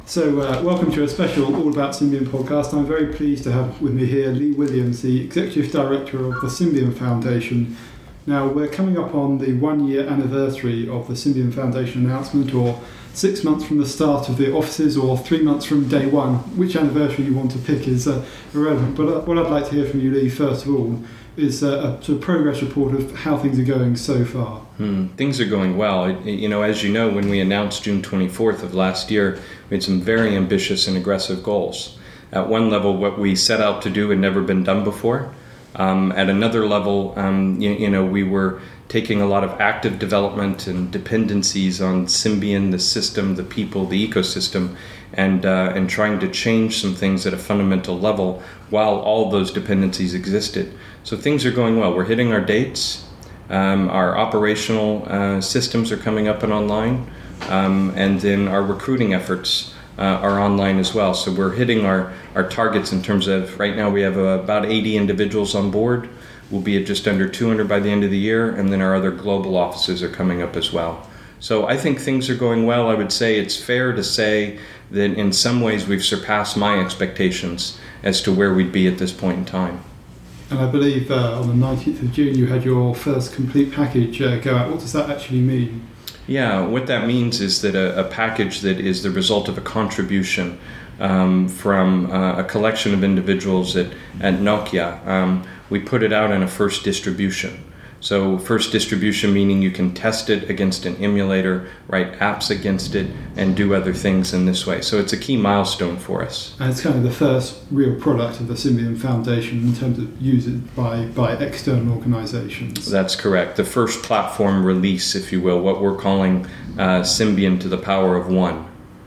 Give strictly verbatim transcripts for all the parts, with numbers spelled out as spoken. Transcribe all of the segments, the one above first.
So, uh, welcome to a special All About Symbion podcast. I'm very pleased to have with me here Lee Williams, the Executive Director of the Symbion Foundation. Now, we're coming up on the one-year anniversary of the Symbion Foundation announcement, or six months from the start of the offices, or three months from day one. Which anniversary you want to pick is uh, irrelevant. But uh, what I'd like to hear from you, Lee, first of all, is uh, a sort of progress report of how things are going so far. Hmm. Things are going well. You know, as you know, when we announced June twenty-fourth of last year, we had some very ambitious and aggressive goals. At one level, what we set out to do had never been done before. Um, at another level, um, you, you know, we were taking a lot of active development and dependencies on Symbion, the system, the people, the ecosystem, and uh, and trying to change some things at a fundamental level while all those dependencies existed. So things are going well. We're hitting our dates. Um, our operational uh, systems are coming up and online, um, and then our recruiting efforts uh, are online as well. So we're hitting our, our targets in terms of, right now we have uh, about eighty individuals on board. We'll be at just under two hundred by the end of the year, and then our other global offices are coming up as well. So I think things are going well. I would say it's fair to say that in some ways we've surpassed my expectations as to where we'd be at this point in time. And I believe uh, on the nineteenth of June you had your first complete package uh, go out. What does that actually mean? Yeah, what that means is that a, a package that is the result of a contribution um, from uh, a collection of individuals at, at Nokia, um, we put it out in a first distribution. So first distribution meaning you can test it against an emulator, write apps against it, and do other things in this way. So it's a key milestone for us. And it's kind of the first real product of the Symbion Foundation in terms of used by, by external organizations. That's correct. The first platform release, if you will, what we're calling uh, Symbion to the power of one.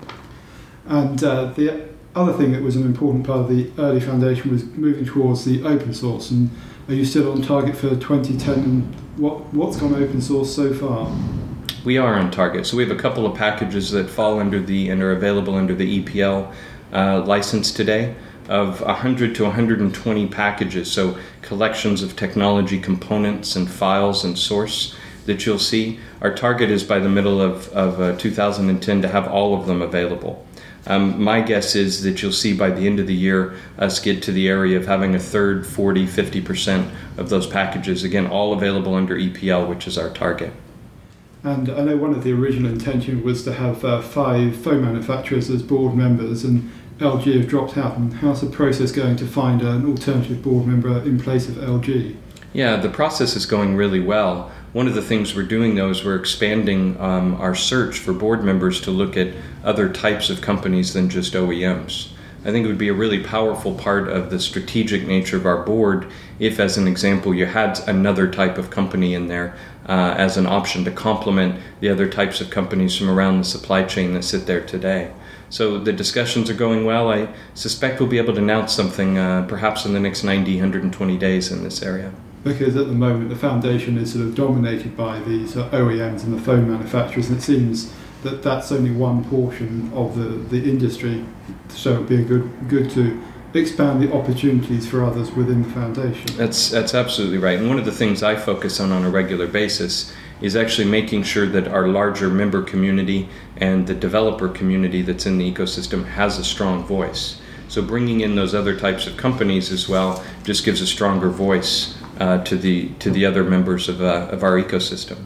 And uh, the other thing that was an important part of the early foundation was moving towards the open source. And are you still on target for twenty ten, and what, what's gone open source so far? We are on target. So we have a couple of packages that fall under the and are available under the E P L uh, license today of one hundred to one hundred twenty packages, so collections of technology components and files and source that you'll see. Our target is by the middle of, of uh, two thousand ten to have all of them available. Um, my guess is that you'll see by the end of the year us get to the area of having a third, forty, fifty percent of those packages, again, all available under E P L, which is our target. And I know one of the original intention was to have uh, five phone manufacturers as board members, and L G have dropped out. And how's the process going to find an alternative board member in place of L G? Yeah, the process is going really well. One of the things we're doing, though, is we're expanding um, our search for board members to look at other types of companies than just O E Ms. I think it would be a really powerful part of the strategic nature of our board if, as an example, you had another type of company in there uh, as an option to complement the other types of companies from around the supply chain that sit there today. So the discussions are going well. I suspect we'll be able to announce something uh, perhaps in the next ninety, one hundred twenty days in this area. Because at the moment the foundation is sort of dominated by these uh, O E Ms and the phone manufacturers, and it seems that that's only one portion of the, the industry. So it would be a good good to expand the opportunities for others within the foundation. That's that's absolutely right. And one of the things I focus on on a regular basis is actually making sure that our larger member community and the developer community that's in the ecosystem has a strong voice. So bringing in those other types of companies as well just gives a stronger voice uh, to the to the other members of uh, of our ecosystem.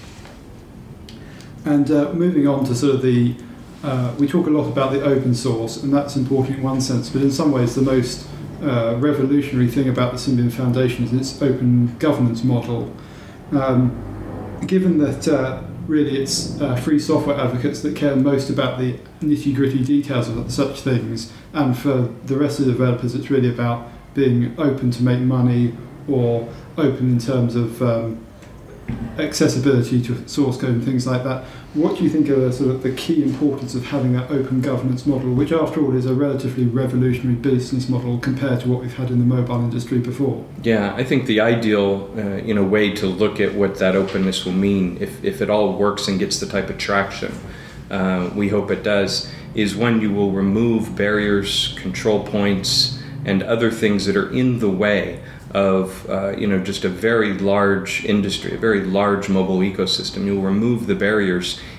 And uh, moving on to sort of the, uh, we talk a lot about the open source, and that's important in one sense, but in some ways the most uh, revolutionary thing about the Symbion Foundation is its open governance model. Um, given that uh, really it's uh, free software advocates that care most about the nitty-gritty details of such things, and for the rest of the developers it's really about being open to make money, or open in terms of um, accessibility to source code and things like that. What do you think are sort of the key importance of having that open governance model, which after all is a relatively revolutionary business model compared to what we've had in the mobile industry before? Yeah, I think the ideal uh, in a way to look at what that openness will mean, if, if it all works and gets the type of traction uh, we hope it does, is when you will remove barriers, control points, and other things that are in the way of uh, you know just a very large industry, a very large mobile ecosystem. You'll remove the barriers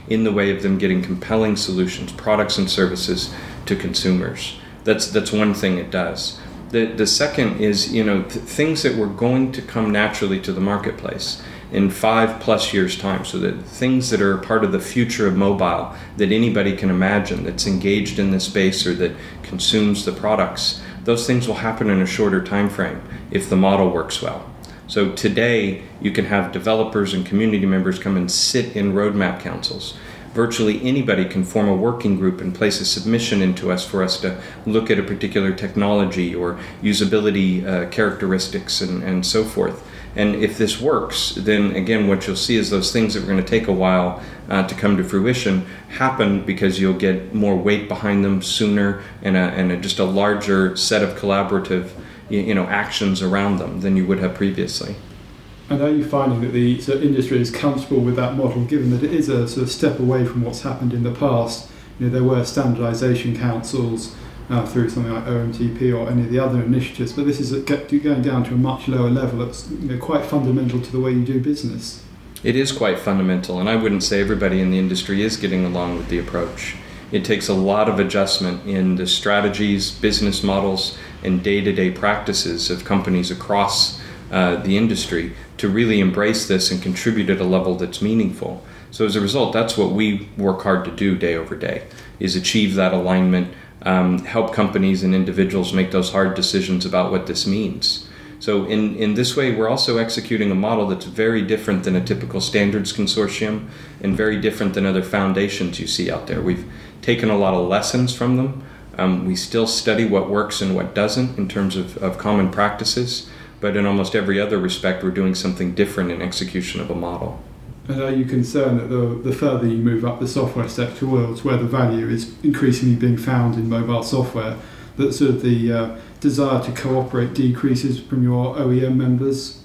in the way of them getting compelling solutions, products and services to consumers. That's that's one thing it does. The the second is, you know, th- things that were going to come naturally to the marketplace in five plus years' time, so that things that are part of the future of mobile that anybody can imagine that's engaged in this space or that consumes the products, those things will happen in a shorter time frame if the model works well. So today you can have developers and community members come and sit in roadmap councils. Virtually anybody can form a working group and place a submission into us for us to look at a particular technology or usability uh, characteristics and, and so forth. And if this works, then again, what you'll see is those things that are going to take a while uh, to come to fruition happen because you'll get more weight behind them sooner and, a, and a, just a larger set of collaborative you, you know, actions around them than you would have previously. And are you finding that the sort of industry is comfortable with that model, given that it is a sort of step away from what's happened in the past? You know, there were standardisation councils uh, through something like O M T P or any of the other initiatives, but this is a, going down to a much lower level. It's, you know, quite fundamental to the way you do business. It is quite fundamental, and I wouldn't say everybody in the industry is getting along with the approach. It takes a lot of adjustment in the strategies, business models, and day-to-day practices of companies across uh, the industry to really embrace this and contribute at a level that's meaningful. So as a result, that's what we work hard to do day over day, is achieve that alignment, um, help companies and individuals make those hard decisions about what this means. So in, in this way, we're also executing a model that's very different than a typical standards consortium and very different than other foundations you see out there. We've taken a lot of lessons from them. Um, we still study what works and what doesn't in terms of, of common practices, but in almost every other respect, we're doing something different in execution of a model. And are you concerned that the, the further you move up the software sector worlds, where the value is increasingly being found in mobile software, that sort of the uh, desire to cooperate decreases from your O E M members?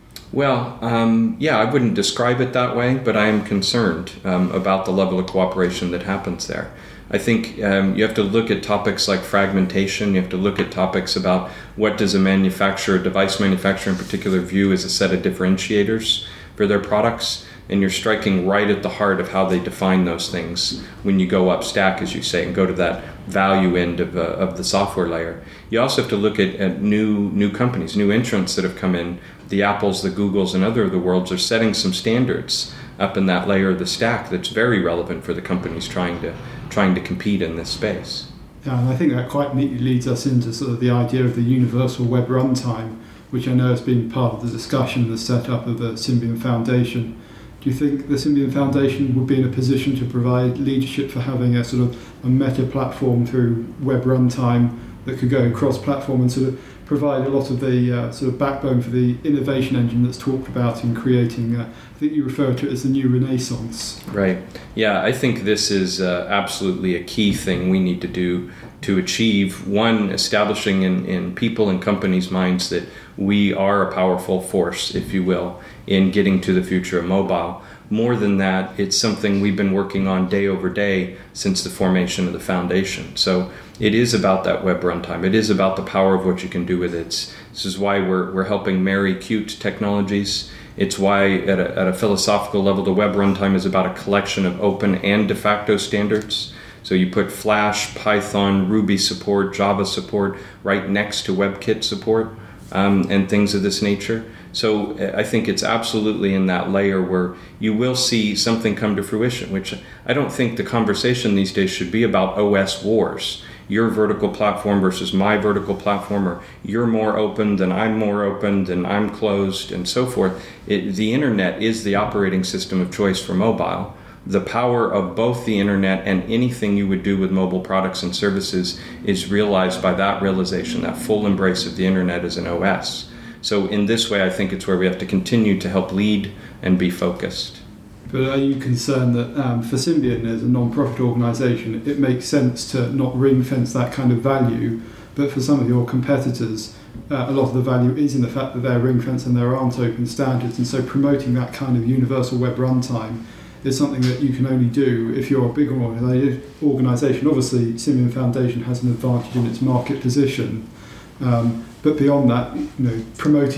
Well, um, yeah, I wouldn't describe it that way, but I am concerned um, about the level of cooperation that happens there. I think um, you have to look at topics like fragmentation. You have to look at topics about what does a manufacturer, a device manufacturer in particular, view as a set of differentiators for their products. And you're striking right at the heart of how they define those things when you go up stack, as you say, and go to that value end of, uh, of the software layer. You also have to look at, at new new companies, new entrants that have come in. The Apples, the Googles, and other of the worlds are setting some standards up in that layer of the stack that's very relevant for the companies trying to trying to compete in this space. Yeah, and I think that quite neatly leads us into sort of the idea of the universal web runtime, which I know has been part of the discussion and the setup of the Symbian Foundation. Do you think the Symbian Foundation would be in a position to provide leadership for having a sort of a meta platform through web runtime that could go cross-platform and sort of provide a lot of the uh, sort of backbone for the innovation engine that's talked about in creating, uh, I think you refer to it as the new renaissance? Right. Yeah, I think this is uh, absolutely a key thing we need to do to achieve, one, establishing in, in people and companies' minds that we are a powerful force, if you will, in getting to the future of mobile. More than that, it's something we've been working on day over day since the formation of the foundation. So it is about that web runtime. It is about the power of what you can do with it. It's, this is why we're we're helping marry Qt technologies. It's why at a, at a philosophical level, the web runtime is about a collection of open and de facto standards. So you put Flash, Python, Ruby support, Java support right next to WebKit support um, and things of this nature. So I think it's absolutely in that layer where you will see something come to fruition, which I don't think the conversation these days should be about O S wars. Your vertical platform versus my vertical platform, or you're more open than I'm more open, than I'm closed, and so forth. It, the internet is the operating system of choice for mobile. The power of both the internet and anything you would do with mobile products and services is realized by that realization, that full embrace of the internet as an O S. So in this way, I think it's where we have to continue to help lead and be focused. But are you concerned that um, for Symbian, as a non-profit organisation, it makes sense to not ring-fence that kind of value, but for some of your competitors, uh, a lot of the value is in the fact that they're ring-fenced and there aren't open standards, and so promoting that kind of universal web runtime is something that you can only do if you're a bigger organisation. Obviously, Symbian Foundation has an advantage in its market position, um, but beyond that, you know, promoting it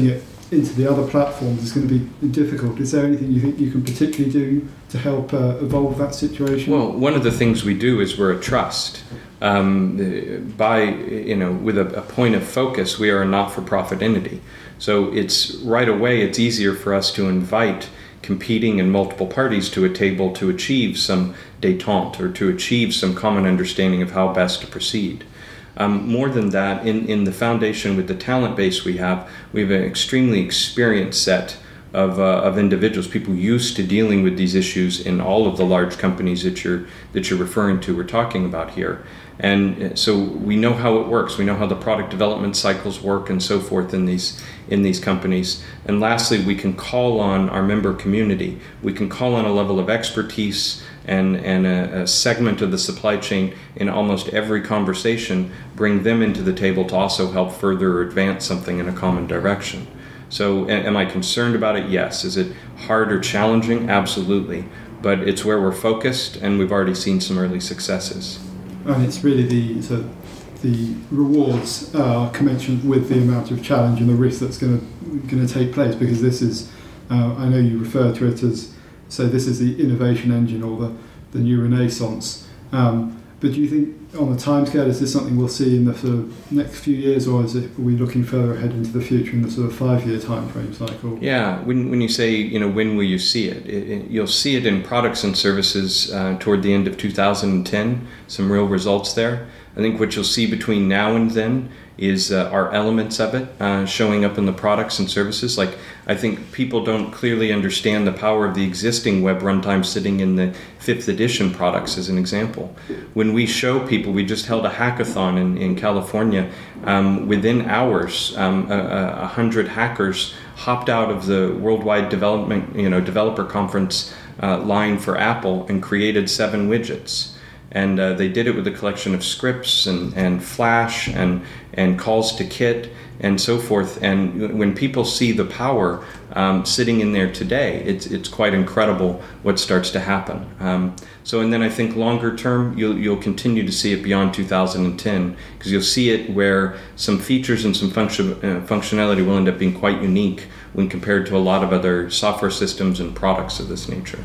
into the other platforms is going to be difficult. Is there anything you think you can particularly do to help uh, evolve that situation? Well, one of the things we do is we're a trust. Um, by, you know, with a, a point of focus, we are a not-for-profit entity. So it's right away, it's easier for us to invite competing and multiple parties to a table to achieve some détente or to achieve some common understanding of how best to proceed. Um, more than that, in, in the foundation with the talent base we have, we have an extremely experienced set of, uh, of individuals, people used to dealing with these issues in all of the large companies that you're, that you're referring to, we're talking about here. And so we know how it works. We know how the product development cycles work and so forth in these in these companies. And lastly, we can call on our member community. We can call on a level of expertise and, and a, a segment of the supply chain in almost every conversation, bring them into the table to also help further or advance something in a common direction. So am I concerned about it? Yes. Is it hard or challenging? Absolutely. But it's where we're focused, and we've already seen some early successes. And it's really the so the rewards are commensurate with the amount of challenge and the risk that's going to going to take place, because this is uh, I know you refer to it as, so this is the innovation engine or the, the new renaissance. Um, but do you think on the timescale, is this something we'll see in the sort of next few years, or is it, are we looking further ahead into the future in the sort of five-year time frame cycle? Yeah, when when you say, you know, when will you see it? it, it you'll see it in products and services uh, toward the end of two thousand ten, some real results there. I think what you'll see between now and then is uh, our elements of it uh, showing up in the products and services. Like, I think people don't clearly understand the power of the existing web runtime sitting in the fifth edition products, as an example. When we show people, we just held a hackathon in, in California. Um, within hours, um, a, a hundred hackers hopped out of the worldwide development, you know, developer conference uh, line for Apple and created seven widgets. And uh, they did it with a collection of scripts and, and Flash and, and calls to Kit and so forth. And when people see the power um, sitting in there today, it's it's quite incredible what starts to happen. Um, so, and then I think longer term, you'll you'll continue to see it beyond two thousand ten, because you'll see it where some features and some function uh, functionality will end up being quite unique when compared to a lot of other software systems and products of this nature.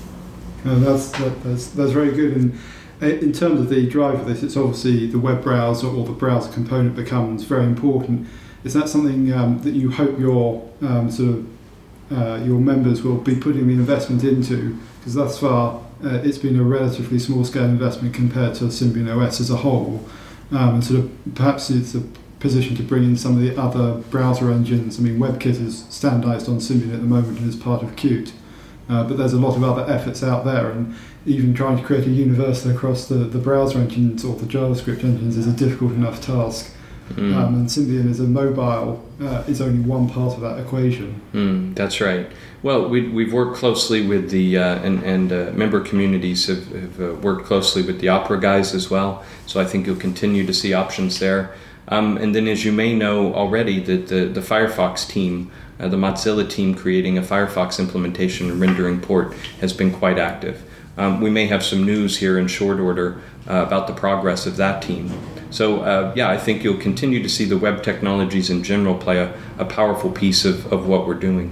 Uh, that's, that, that's that's very good. And in terms of the drive of this, it's obviously the web browser or the browser component becomes very important. Is that something um, that you hope your um, sort of uh, your members will be putting the investment into? Because thus far, uh, it's been a relatively small-scale investment compared to Symbian O S as a whole, um, and sort of perhaps it's a position to bring in some of the other browser engines. I mean, WebKit is standardised on Symbian at the moment and is part of Qt. Uh, but there's a lot of other efforts out there, and even trying to create a universal across the, the browser engines or the JavaScript engines is a difficult enough task. Mm. Um, and Symbian as a mobile uh, is only one part of that equation. Mm, that's right. Well, we, we've worked closely with the, uh, and, and uh, member communities have, have uh, worked closely with the Opera guys as well, so I think you'll continue to see options there. Um, and then, as you may know already, that the, the Firefox team, uh, the Mozilla team creating a Firefox implementation and rendering port has been quite active. Um, we may have some news here in short order uh, about the progress of that team. So, uh, yeah, I think you'll continue to see the web technologies in general play a, a powerful piece of, of what we're doing.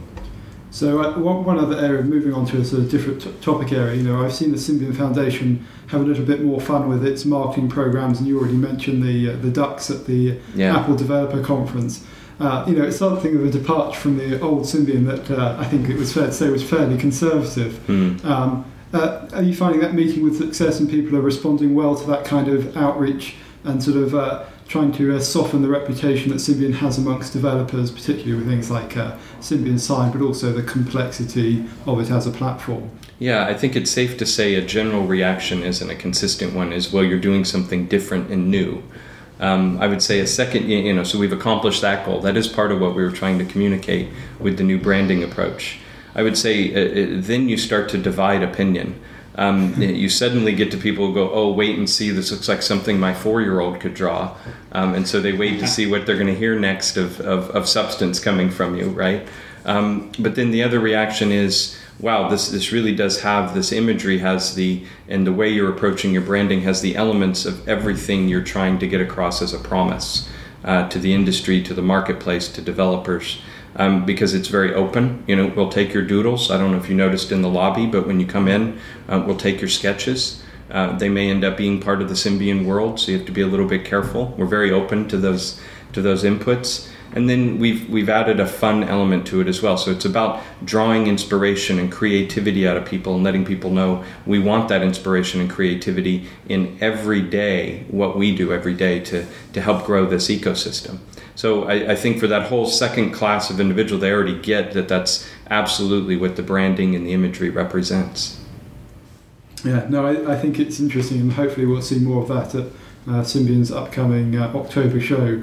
So uh, one, one other area, moving on to a sort of different t- topic area, you know, I've seen the Symbian Foundation have a little bit more fun with its marketing programs, and you already mentioned the uh, the ducks at the yeah. Apple Developer Conference. Uh, you know, it's something of a departure from the old Symbian that uh, I think it was fair to say was fairly conservative. Mm. Um, uh, are you finding that meeting with success, and people are responding well to that kind of outreach and sort of uh, trying to uh, soften the reputation that Symbian has amongst developers, particularly with things like uh, Symbian Sign, but also the complexity of it as a platform? Yeah, I think it's safe to say a general reaction isn't a consistent one, is, well, you're doing something different and new. Um, I would say a second, you know, so we've accomplished that goal. That is part of what we were trying to communicate with the new branding approach. I would say uh, then you start to divide opinion. Um, you suddenly get to people who go, oh, wait and see, this looks like something my four-year-old could draw. Um, and so they wait to see what they're going to hear next of, of, of substance coming from you, right? Um, but then the other reaction is, wow, this, this really does have, this imagery has the, and the way you're approaching your branding has the elements of everything you're trying to get across as a promise uh, to the industry, to the marketplace, to developers. um, because it's very open. You know, we'll take your doodles. I don't know if you noticed in the lobby, but when you come in, uh, we'll take your sketches. Uh, they may end up being part of the Symbian world, so you have to be a little bit careful. We're very open to those to those inputs. And then we've we've added a fun element to it as well. So it's about drawing inspiration and creativity out of people and letting people know we want that inspiration and creativity in every day, what we do every day to, to help grow this ecosystem. So I, I think for that whole second class of individual, they already get that that's absolutely what the branding and the imagery represents. Yeah, no, I, I think it's interesting, and hopefully we'll see more of that at uh, Symbian's upcoming uh, October show.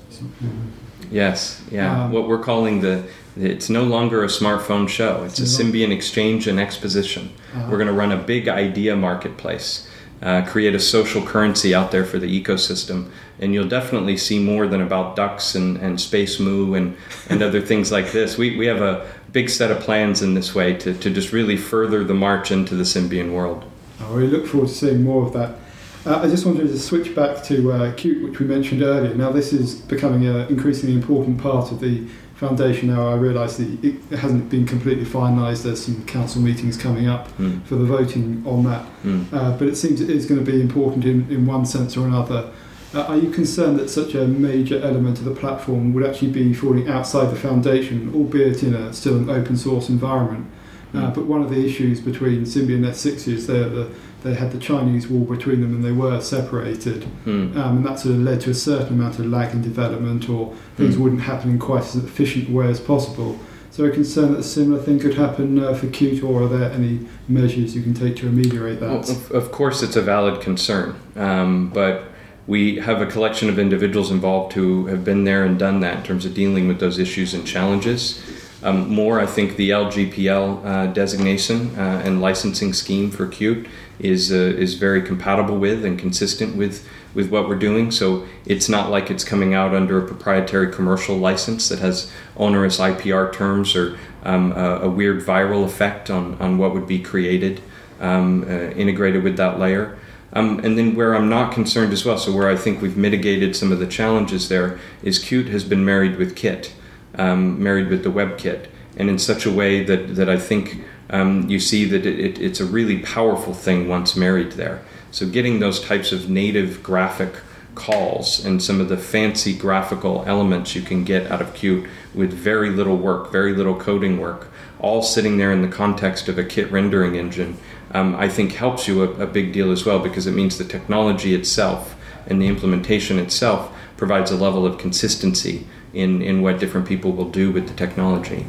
Yes, yeah. Um, what we're calling the, it's no longer a smartphone show. It's a Symbian exchange and exposition. Uh-huh. We're going to run a big idea marketplace, uh, create a social currency out there for the ecosystem. And you'll definitely see more than about ducks and, and Space Moo and, and other things like this. We we have a big set of plans in this way to, to just really further the march into the Symbian world. Oh, we look forward to seeing more of that. Uh, I just wanted to switch back to uh, Qt, which we mentioned earlier. Now, this is becoming an increasingly important part of the foundation now. I realise that it hasn't been completely finalised. There's some council meetings coming up mm. for the voting on that. Mm. Uh, but it seems it is going to be important in, in one sense or another. Uh, are you concerned that such a major element of the platform would actually be falling outside the foundation, albeit in a still an open source environment? Uh, mm. But one of the issues between Symbian and S six is they're the They had the Chinese wall between them and they were separated. Mm. Um, and that sort of led to a certain amount of lag in development, or things mm. wouldn't happen in quite as efficient a way as possible. So are you concerned that a similar thing could happen uh, for Qt, or are there any measures you can take to ameliorate that? Well, of, of course it's a valid concern, um, but we have a collection of individuals involved who have been there and done that in terms of dealing with those issues and challenges. Um, more, I think the L G P L uh, designation uh, and licensing scheme for Qt is uh, is very compatible with and consistent with, with what we're doing. So it's not like it's coming out under a proprietary commercial license that has onerous I P R terms or um, a, a weird viral effect on, on what would be created um, uh, integrated with that layer. Um, and then where I'm not concerned as well, so where I think we've mitigated some of the challenges there, is Qt has been married with Kit. Um, married with the WebKit, and in such a way that, that I think um, you see that it, it, it's a really powerful thing once married there. So getting those types of native graphic calls and some of the fancy graphical elements you can get out of Qt with very little work, very little coding work, all sitting there in the context of a Kit rendering engine, um, I think helps you a, a big deal as well, because it means the technology itself and the implementation itself provides a level of consistency in, in what different people will do with the technology.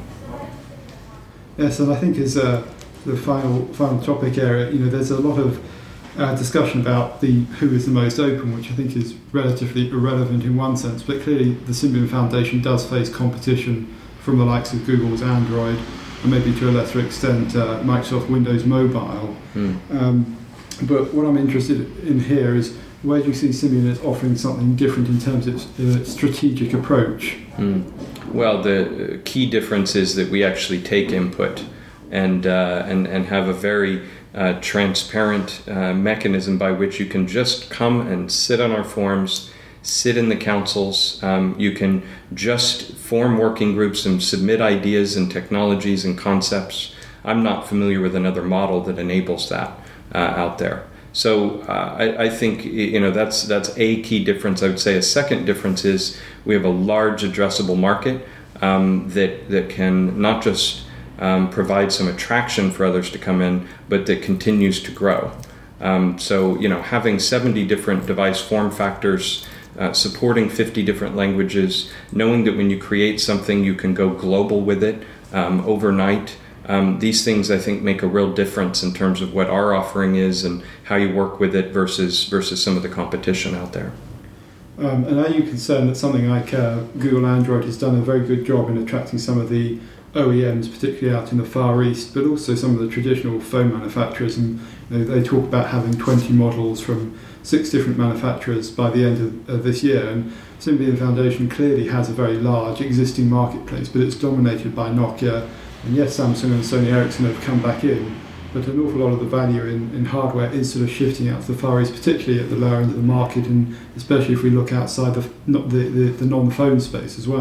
Yes, and I think as uh, the final final topic area, you know, there's a lot of uh, discussion about the who is the most open, which I think is relatively irrelevant in one sense, but clearly the Symbian Foundation does face competition from the likes of Google's Android, and maybe to a lesser extent uh, Microsoft Windows Mobile. Mm. Um, but what I'm interested in here is, where do you see Symbian as offering something different in terms of its uh, strategic approach? Mm. Well, the key difference is that we actually take input and uh, and, and have a very uh, transparent uh, mechanism by which you can just come and sit on our forums, sit in the councils. Um, you can just form working groups and submit ideas and technologies and concepts. I'm not familiar with another model that enables that uh, out there. So uh, I, I think, you know, that's that's a key difference. I would say a second difference is we have a large addressable market um, that that can not just um, provide some attraction for others to come in, but that continues to grow. Um, so, you know, having seventy different device form factors, uh, supporting fifty different languages, knowing that when you create something, you can go global with it um, overnight. Um, these things, I think, make a real difference in terms of what our offering is and how you work with it versus versus some of the competition out there. Um, and are you concerned that something like uh, Google Android has done a very good job in attracting some of the O E Ms, particularly out in the Far East, but also some of the traditional phone manufacturers? And you know, they talk about having twenty models from six different manufacturers by the end of, of this year. And Symbian Foundation clearly has a very large existing marketplace, but it's dominated by Nokia. And yes, Samsung and Sony Ericsson have come back in, but an awful lot of the value in, in hardware is sort of shifting out to the Far East, particularly at the lower end of the market, and especially if we look outside the not the, the, the non-phone space as well.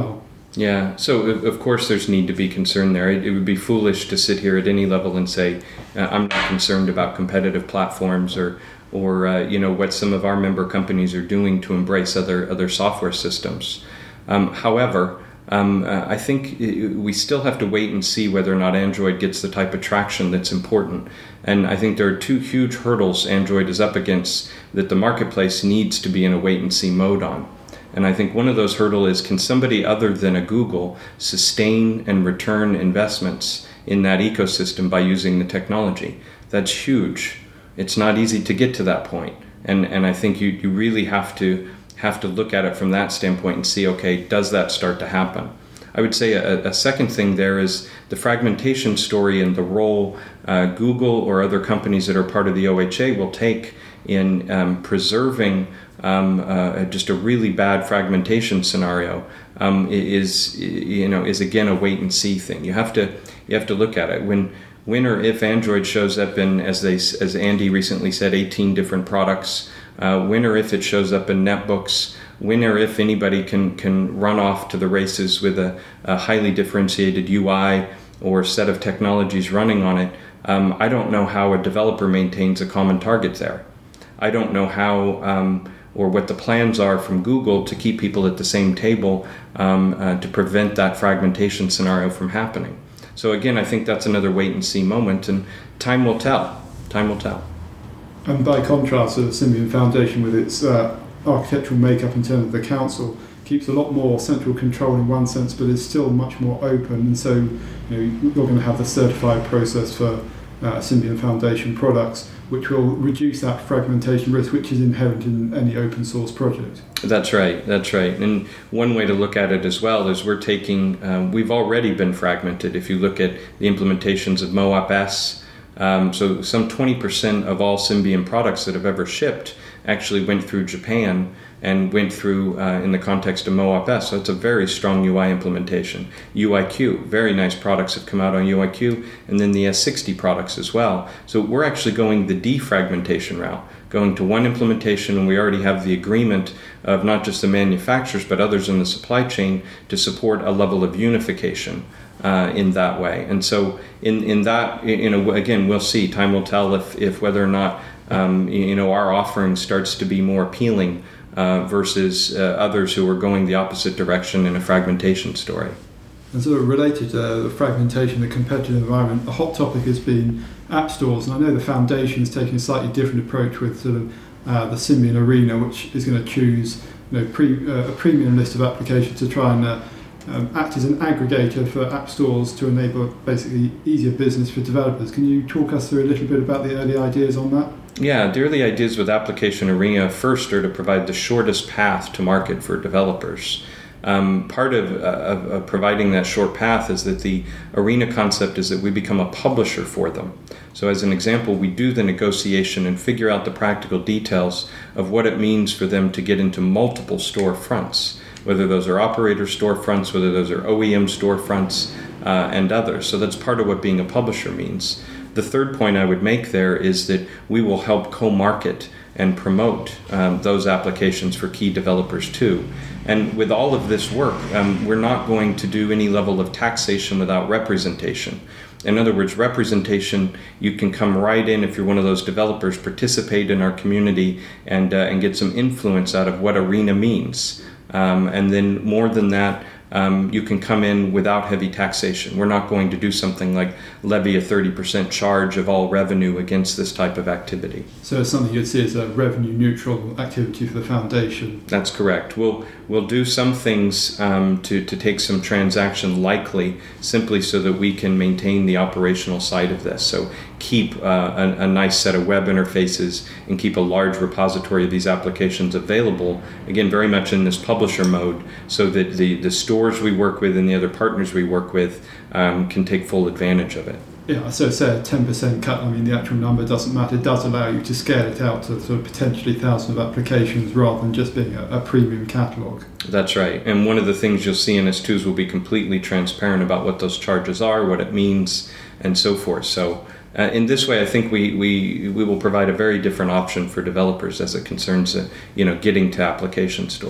Yeah, so of of course there's need to be concerned there. It, it would be foolish to sit here at any level and say, uh, I'm not concerned about competitive platforms or, or uh, you know, what some of our member companies are doing to embrace other other software systems. Um, however, um, uh, I think we still have to wait and see whether or not Android gets the type of traction that's important. And I think there are two huge hurdles Android is up against that the marketplace needs to be in a wait-and-see mode on. And I think one of those hurdles is, can somebody other than a Google sustain and return investments in that ecosystem by using the technology? That's huge. It's not easy to get to that point. And and I think you, you really have to have to look at it from that standpoint and see, okay, does that start to happen? I would say a, a second thing there is the fragmentation story and the role uh, Google or other companies that are part of the O H A will take in um, preserving um, uh, just a really bad fragmentation scenario um, is, you know, is again a wait and see thing. You have to you have to look at it when when or if Android shows up in, as they as Andy recently said, eighteen different products. Uh, when or if it shows up in netbooks. When or if anybody can can run off to the races with a, a highly differentiated U I or set of technologies running on it. Um, I don't know how a developer maintains a common target there. I don't know how um, or what the plans are from Google to keep people at the same table um, uh, to prevent that fragmentation scenario from happening. So again, I think that's another wait and see moment, and time will tell. Time will tell. And by contrast, the Symbian Foundation, with its uh, architectural makeup in terms of the council, keeps a lot more central control in one sense, but is still much more open. And so, you know, you're going to have the certified process for uh, Symbian Foundation products, which will reduce that fragmentation risk, which is inherent in any open source project. That's right. That's right. And one way to look at it as well is we're taking. Um, we've already been fragmented. If you look at the implementations of MoAP-S, um, so some twenty percent of all Symbian products that have ever shipped actually went through Japan and went through uh, in the context of MoAP-S. So it's a very strong U I implementation. U I Q, very nice products have come out on U I Q, and then the S sixty products as well. So we're actually going the defragmentation route, going to one implementation, and we already have the agreement of not just the manufacturers but others in the supply chain to support a level of unification uh, in that way. And so in, in that, you know, again, we'll see. Time will tell if, if whether or not Um, you know, our offering starts to be more appealing uh, versus uh, others who are going the opposite direction in a fragmentation story. And sort of related to the fragmentation, the competitive environment, a hot topic has been app stores. And I know the foundation's taking a slightly different approach with sort of uh, the Symbian Arena, which is going to choose, you know, pre, uh, a premium list of applications to try and uh, um, act as an aggregator for app stores to enable basically easier business for developers. Can you talk us through a little bit about the early ideas on that? Yeah, the early ideas with Application Arena first are to provide the shortest path to market for developers. Um, part of, uh, of, of providing that short path is that the Arena concept is that we become a publisher for them. So as an example, we do the negotiation and figure out the practical details of what it means for them to get into multiple storefronts, whether those are operator storefronts, whether those are O E M storefronts, uh, and others. So that's part of what being a publisher means. The third point I would make there is that we will help co-market and promote um, those applications for key developers too. And with all of this work, um, we're not going to do any level of taxation without representation. In other words, representation, you can come right in if you're one of those developers, participate in our community and, uh, and get some influence out of what Arena means. Um, and then more than that, Um, you can come in without heavy taxation. We're not going to do something like levy a thirty percent charge of all revenue against this type of activity. So it's something you'd see as a revenue neutral activity for the foundation. That's correct. We'll we'll do some things um, to, to take some transaction likely simply so that we can maintain the operational side of this. So keep uh, a, a nice set of web interfaces and keep a large repository of these applications available, again, very much in this publisher mode, so that the, the stores we work with and the other partners we work with um, can take full advantage of it. Yeah, so say a ten percent cut, I mean, the actual number doesn't matter. It does allow you to scale it out to sort of potentially thousands of applications rather than just being a, a premium catalogue. That's right. And one of the things you'll see in S two is we'll be completely transparent about what those charges are, what it means, and so forth. So uh, in this way, I think we, we, we will provide a very different option for developers as it concerns uh, you know, getting to application store.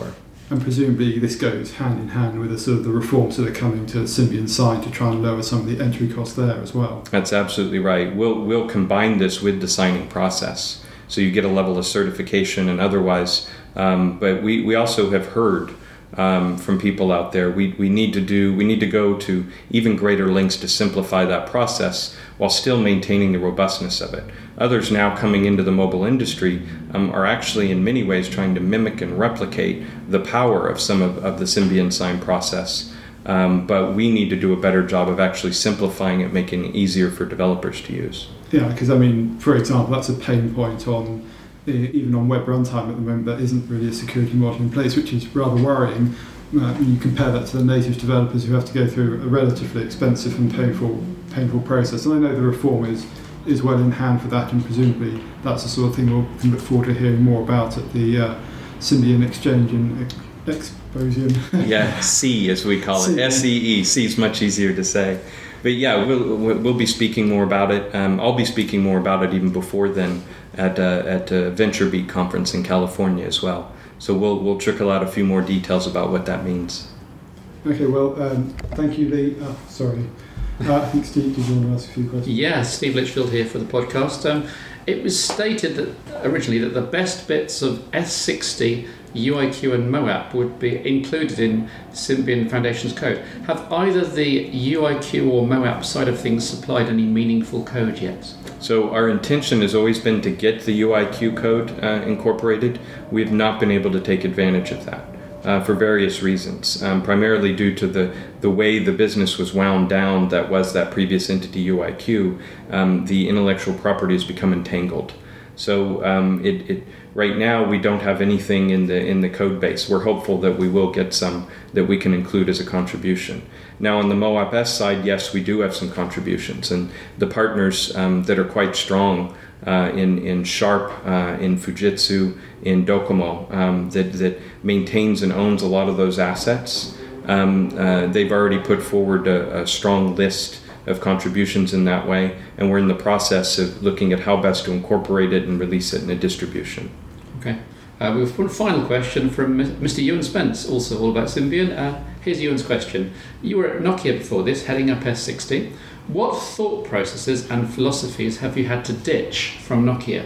and presumably this goes hand in hand with the sort of the reforms that are coming to Symbian Sign to try and lower some of the entry costs there as well. That's absolutely right. We'll we'll combine this with the signing process, so you get a level of certification and otherwise. Um, but we, we also have heard um, from people out there we, we need to do we need to go to even greater lengths to simplify that process while still maintaining the robustness of it. Others now coming into the mobile industry um, are actually in many ways trying to mimic and replicate the power of some of, of the Symbian Sign process. Um, but we need to do a better job of actually simplifying it, making it easier for developers to use. Yeah, because I mean, for example, that's a pain point on even on web runtime at the moment. There isn't really a security model in place, which is rather worrying. Uh, when you compare that to the native developers who have to go through a relatively expensive and painful painful process. And I know the reform is is well in hand for that, and presumably that's the sort of thing we'll can look forward to hearing more about at the uh, Symbian Exchange in Ex- Exposium. Yeah, C as we call it, C. S E E. C is much easier to say. But yeah, we'll we'll be speaking more about it. Um, I'll be speaking more about it even before then at uh, at uh, VentureBeat conference in California as well. So we'll we'll trickle out a few more details about what that means. Okay, well, um, thank you, Lee. Oh, sorry. Uh, I think Steve, did you want to ask a few questions? Yeah, Steve Litchfield here for the podcast. Um, it was stated that originally that the best bits of S sixty, U I Q and MOAP would be included in Symbian Foundation's code. Have either the U I Q or MOAP side of things supplied any meaningful code yet? So our intention has always been to get the U I Q code uh, incorporated. We have not been able to take advantage of that uh, for various reasons, um, primarily due to the, the way the business was wound down that was that previous entity U I Q. Um, the intellectual property has become entangled. So um, it, it right now we don't have anything in the in the code base. We're hopeful that we will get some that we can include as a contribution. Now on the MOAP-S side, yes, we do have some contributions, and the partners um, that are quite strong uh, in in Sharp, uh, in Fujitsu, in Docomo, um, that that maintains and owns a lot of those assets. Um, uh, they've already put forward a, a strong list of contributions in that way, and we're in the process of looking at how best to incorporate it and release it in a distribution. Okay. Uh, we have one final question from Mister Ewan Spence, also all about Symbian. Uh, here's Ewan's question. You were at Nokia before this, heading up S sixty. What thought processes and philosophies have you had to ditch from Nokia?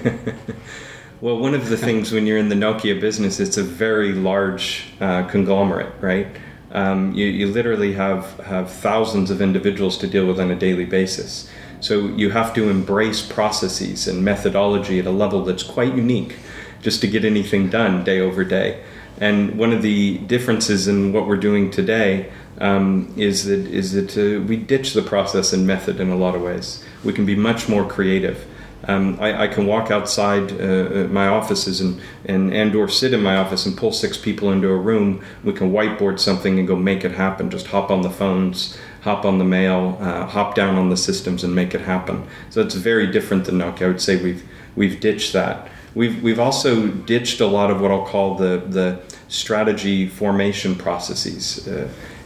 Well, one of the things when you're in the Nokia business, it's a very large uh, conglomerate, right? Um, you, you literally have, have thousands of individuals to deal with on a daily basis. So you have to embrace processes and methodology at a level that's quite unique just to get anything done day over day. And one of the differences in what we're doing today um, is that is that uh, we ditch the process and method in a lot of ways. We can be much more creative. Um, I, I can walk outside uh, my offices and, and, and or sit in my office and pull six people into a room. We can whiteboard something and go make it happen. Just hop on the phones, hop on the mail, uh, hop down on the systems and make it happen. So it's very different than Nokia. I would say we've we've ditched that. We've we've also ditched a lot of what I'll call the the strategy formation processes. Uh,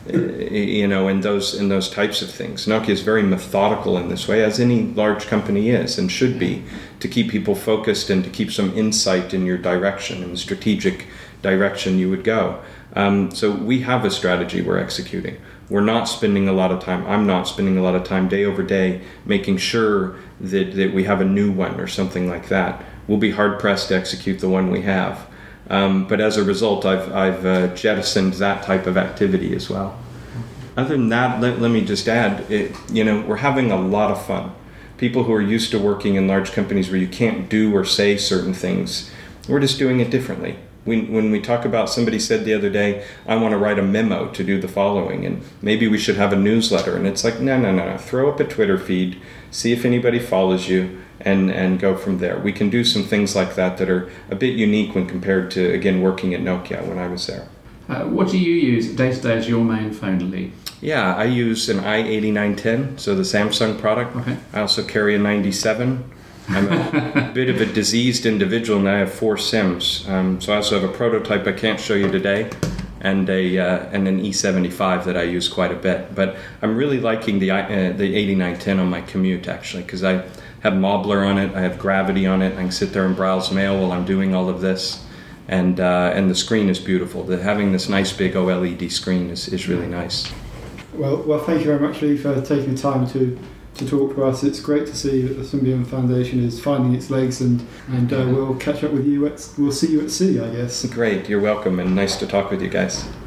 you know, in those in those types of things. Nokia is very methodical in this way, as any large company is and should be, to keep people focused and to keep some insight in your direction and the strategic direction you would go. Um, so we have a strategy we're executing. We're not spending a lot of time, I'm not spending a lot of time day over day making sure that, that we have a new one or something like that. We'll be hard-pressed to execute the one we have. Um, but as a result, I've, I've uh, jettisoned that type of activity as well. Other than that, let, let me just add, it, you know, we're having a lot of fun. People who are used to working in large companies where you can't do or say certain things, we're just doing it differently. When, when we talk about, somebody said the other day, I want to write a memo to do the following, and maybe we should have a newsletter. And it's like, no, no, no, no. Throw up a Twitter feed, see if anybody follows you, and, and go from there. We can do some things like that that are a bit unique when compared to, again, working at Nokia when I was there. Uh, what do you use day to day as your main phone, Lee? Yeah, I use an i eighty-nine ten, so the Samsung product. Okay. I also carry a ninety-seven. I'm a bit of a diseased individual, and I have four SIMs. Um, so I also have a prototype I can't show you today, and a uh, and an E seventy-five that I use quite a bit. But I'm really liking the uh, the eighty-nine ten on my commute, actually, because I have Mobbler on it, I have Gravity on it, I can sit there and browse mail while I'm doing all of this. and uh, and the screen is beautiful. The, having this nice big O L E D screen is, is really nice. Well, well, thank you very much, Lee, for taking the time to, to talk to us. It's great to see that the Symbion Foundation is finding its legs, and and uh, we'll catch up with you. At, we'll see you at sea, I guess. Great, you're welcome, and nice to talk with you guys.